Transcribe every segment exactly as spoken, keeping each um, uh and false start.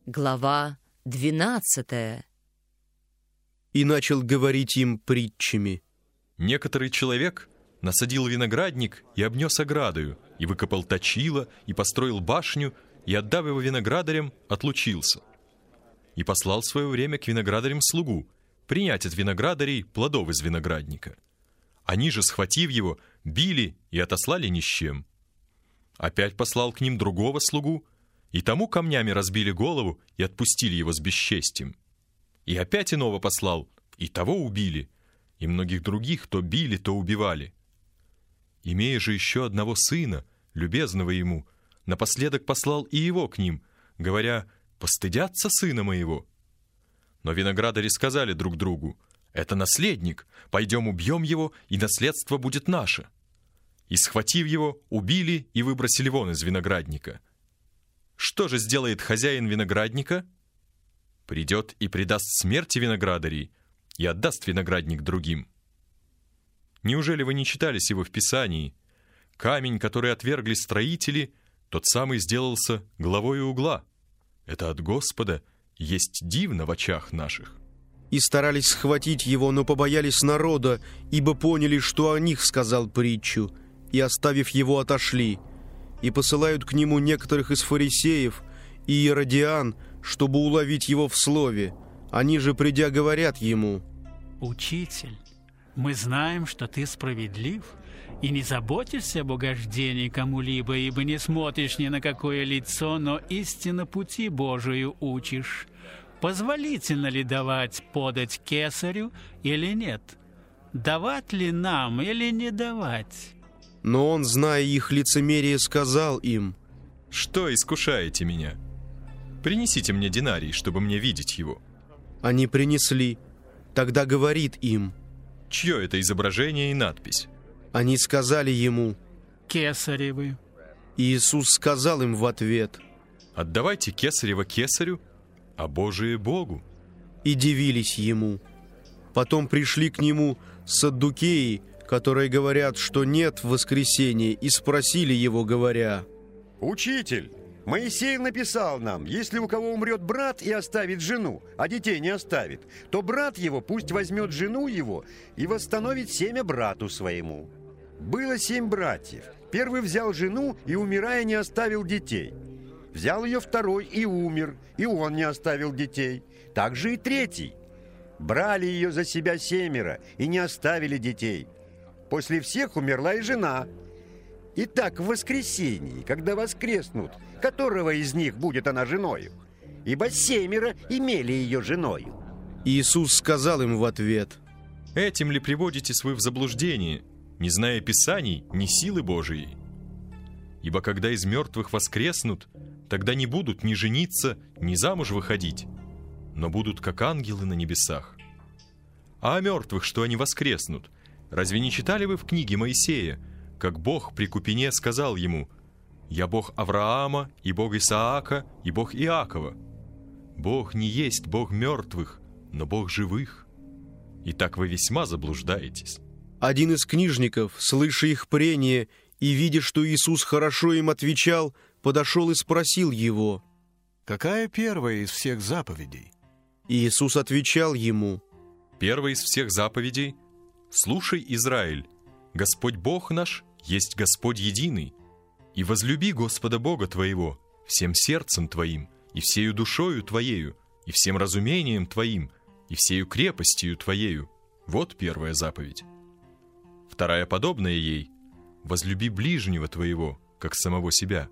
Глава двенадцатая. И начал говорить им притчами. Некоторый человек насадил виноградник и обнес оградою, и выкопал точило, и построил башню, и, отдав его виноградарям, отлучился. И послал в свое время к виноградарям слугу принять от виноградарей плодов из виноградника. Они же, схватив его, били и отослали ни с чем. Опять послал к ним другого слугу, и тому камнями разбили голову и отпустили его с бесчестием. И опять иного послал, и того убили, и многих других то били, то убивали. Имея же еще одного сына, любезного ему, напоследок послал и его к ним, говоря: «Постыдятся сына моего». Но виноградари сказали друг другу: «Это наследник, пойдем убьем его, и наследство будет наше». И, схватив его, убили и выбросили вон из виноградника. Что же сделает хозяин виноградника? Придет и предаст смерти виноградарей, и отдаст виноградник другим. Неужели вы не читали сего в Писании? Камень, который отвергли строители, тот самый сделался главою угла. Это от Господа, есть дивно в очах наших. И старались схватить его, но побоялись народа, ибо поняли, что о них сказал притчу, и, оставив его, отошли. И посылают к нему некоторых из фарисеев и иродиан, чтобы уловить его в слове. Они же, придя, говорят ему: «Учитель, мы знаем, что ты справедлив и не заботишься об угождении кому-либо, ибо не смотришь ни на какое лицо, но истинно пути Божию учишь. Позволительно ли давать подать кесарю или нет? Давать ли нам или не давать?» Но он, зная их лицемерие, сказал им: «Что искушаете меня? Принесите мне динарий, чтобы мне видеть его». Они принесли. Тогда говорит им: «Чье это изображение и надпись?» Они сказали ему: «Кесаревы». И Иисус сказал им в ответ: «Отдавайте кесарево кесарю, а Божие Богу». И дивились ему. Потом пришли к нему саддукеи, которые говорят, что нет воскресения, и спросили его, говоря: «Учитель, Моисей написал нам, если у кого умрет брат и оставит жену, а детей не оставит, то брат его пусть возьмет жену его и восстановит семя брату своему. Было семь братьев. Первый взял жену и, умирая, не оставил детей. Взял ее второй и умер, и он не оставил детей. Так же и третий. Брали ее за себя семеро и не оставили детей. После всех умерла и жена. Итак, в воскресенье, когда воскреснут, которого из них будет она женою? Ибо семеро имели ее женою». Иисус сказал им в ответ: «Этим ли приводитесь вы в заблуждение, не зная Писаний, ни силы Божией? Ибо когда из мертвых воскреснут, тогда не будут ни жениться, ни замуж выходить, но будут как ангелы на небесах. А о мертвых, что они воскреснут, разве не читали вы в книге Моисея, как Бог при Купине сказал ему: «Я Бог Авраама, и Бог Исаака, и Бог Иакова»? Бог не есть Бог мертвых, но Бог живых. Итак, вы весьма заблуждаетесь». Один из книжников, слыша их прение и видя, что Иисус хорошо им отвечал, подошел и спросил его: «Какая первая из всех заповедей?» И Иисус отвечал ему: «Первая из всех заповедей: слушай, Израиль, Господь Бог наш есть Господь единый, и возлюби Господа Бога твоего всем сердцем твоим, и всею душою твоею, и всем разумением твоим, и всею крепостью твоею». Вот первая заповедь. Вторая, подобная ей: возлюби ближнего твоего, как самого себя.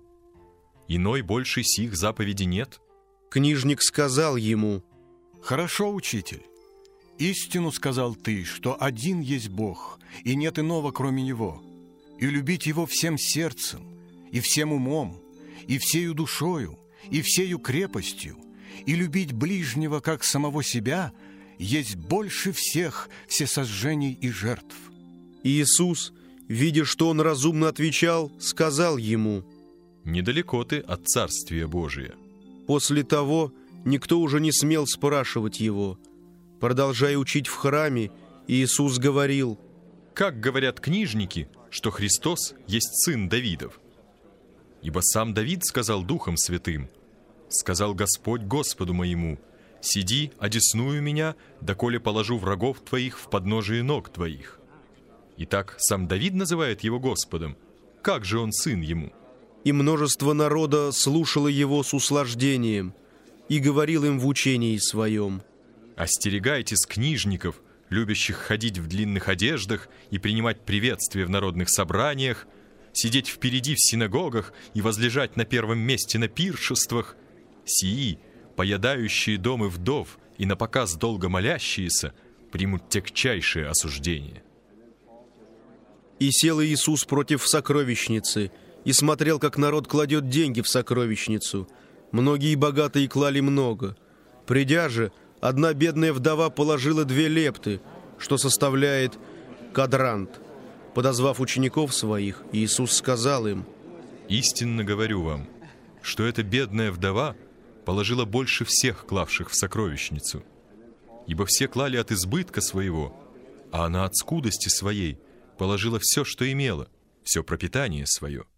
Иной большей сих заповеди нет. Книжник сказал ему: «Хорошо, учитель. Истину сказал ты, что один есть Бог, и нет иного, кроме Него, и любить Его всем сердцем, и всем умом, и всею душою, и всею крепостью, и любить ближнего, как самого себя, есть больше всех всесожжений и жертв». Иисус, видя, что он разумно отвечал, сказал ему: «Недалеко ты от Царствия Божия». После того никто уже не смел спрашивать его. Продолжая учить в храме, Иисус говорил: «Как говорят книжники, что Христос есть сын Давидов? Ибо сам Давид сказал Духом Святым: сказал Господь Господу моему: сиди, одесную меня, доколе положу врагов твоих в подножие ног твоих. Итак, сам Давид называет его Господом. Как же он сын ему? И множество народа слушало его с услаждением и говорил им в учении своем: остерегайтесь книжников, любящих ходить в длинных одеждах и принимать приветствия в народных собраниях, сидеть впереди в синагогах и возлежать на первом месте на пиршествах. Сии, поедающие домы вдов и напоказ долго молящиеся, примут тягчайшее осуждение. И сел Иисус против сокровищницы, и смотрел, как народ кладет деньги в сокровищницу. Многие богатые клали много. Придя же, одна бедная вдова положила две лепты, что составляет кадрант. Подозвав учеников своих, Иисус сказал им: истинно говорю вам, что эта бедная вдова положила больше всех клавших в сокровищницу. Ибо все клали от избытка своего, а она от скудости своей положила все, что имела, все пропитание свое.